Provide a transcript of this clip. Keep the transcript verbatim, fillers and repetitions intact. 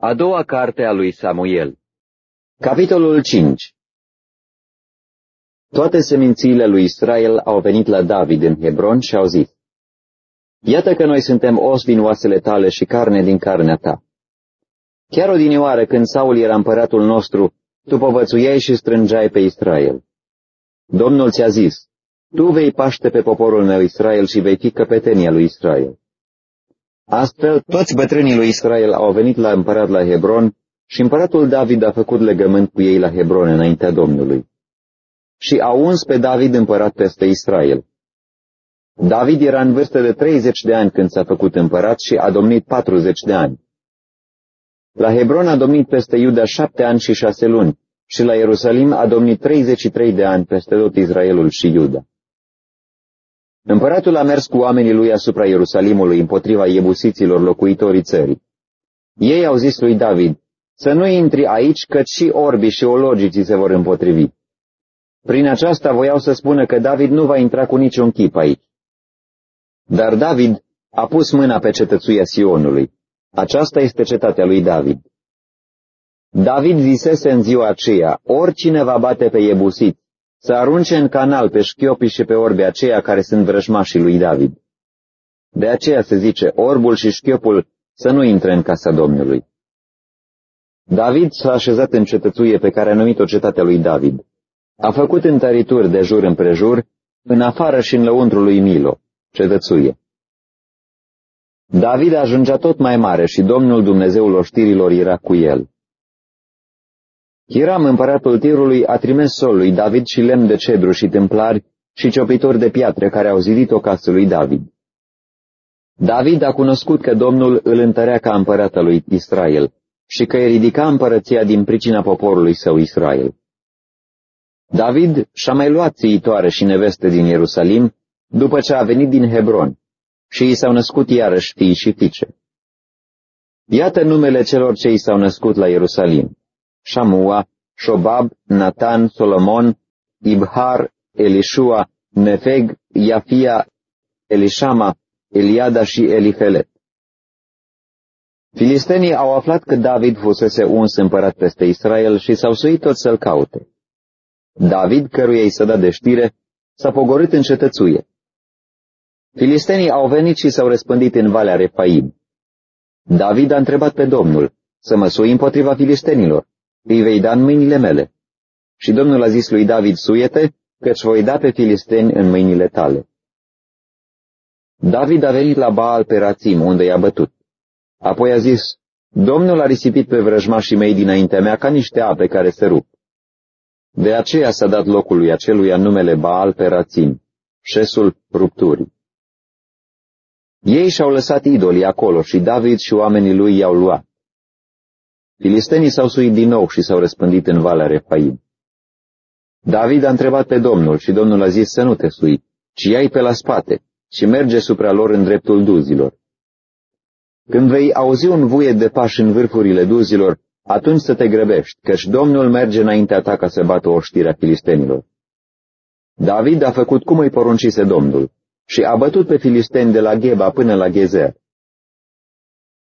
A doua carte a lui Samuel. Capitolul cinci. Toate semințiile lui Israel au venit la David în Hebron și au zis: Iată că noi suntem os din oasele tale și carne din carnea ta. Chiar odinioară, când Saul era împăratul nostru, tu povățuiai și strângeai pe Israel. Domnul ți-a zis: Tu vei paște pe poporul meu Israel și vei fi căpetenia lui Israel. Astfel, toți bătrânii lui Israel au venit la împărat la Hebron și împăratul David a făcut legământ cu ei la Hebron înaintea Domnului. Și a uns pe David împărat peste Israel. David era în vârstă de treizeci de ani când s-a făcut împărat și a domnit patruzeci de ani. La Hebron a domnit peste Iuda șapte ani și șase luni și la Ierusalim a domnit treizeci și trei de ani peste tot Israelul și Iuda. Împăratul a mers cu oamenii lui asupra Ierusalimului împotriva iebusiților locuitorii țării. Ei au zis lui David: Să nu intri aici, căci și orbii și ologicii se vor împotrivi. Prin aceasta voiau să spună că David nu va intra cu niciun chip aici. Dar David a pus mâna pe cetățuia Sionului. Aceasta este cetatea lui David. David zisese în ziua aceea: Oricine va bate pe iebusiți, să arunce în canal pe șchiopii și pe orbii aceia care sunt vrăjmașii lui David. De aceea se zice: orbul și șchiopul să nu intre în casa Domnului. David s-a așezat în cetățuie pe care a numit-o cetatea lui David. A făcut întărituri de jur împrejur, în afară și în lăuntrul lui Milo, cetățuie. David ajungea tot mai mare și Domnul Dumnezeul oștirilor era cu el. Hiram, împăratul Tirului, a trimis sol lui David și lemn de cedru și tâmplari și ciopitori de piatră care au zidit o casă lui David. David a cunoscut că Domnul îl întărea ca împărat al lui Israel și că îi ridica împărăția din pricina poporului său Israel. David și-a mai luat țiitoare și neveste din Ierusalim după ce a venit din Hebron și i s-au născut iarăși fii și fiice. Iată numele celor ce i s-au născut la Ierusalim: Șamua, Șobab, Natan, Solomon, Ibhar, Elișua, Nefeg, Iafia, Elișama, Eliada și Elifelet. Filistenii au aflat că David fusese uns împărat peste Israel și s-au suit tot să-l caute. David, căruia i s-a dat de știre, s-a pogorât în cetățuie. Filistenii au venit și s-au răspândit în Valea Refaim. David a întrebat pe Domnul: Să mă sui împotriva filistenilor? Îi vei da în mâinile mele. Și Domnul a zis lui David: Suie-te, căci voi da pe filisteni în mâinile tale. David a venit la Baal Perațim, unde i-a bătut. Apoi a zis: Domnul a risipit pe vrăjmașii mei dinaintea mea ca niște ape care se rup. De aceea s-a dat locului aceluia numele Baal Perațim, șesul rupturii. Ei și-au lăsat idolii acolo și David și oamenii lui i-au luat. Filistenii s-au suit din nou și s-au răspândit în Valea Refaim. David a întrebat pe Domnul și Domnul a zis: Să nu te sui, ci ia-i pe la spate și merge supra lor în dreptul duzilor. Când vei auzi un vuiet de pași în vârfurile duzilor, atunci să te grăbești, căci Domnul merge înaintea ta ca să bată oștirea filistenilor. David a făcut cum îi poruncise Domnul și a bătut pe filisteni de la Gheba până la Gezer.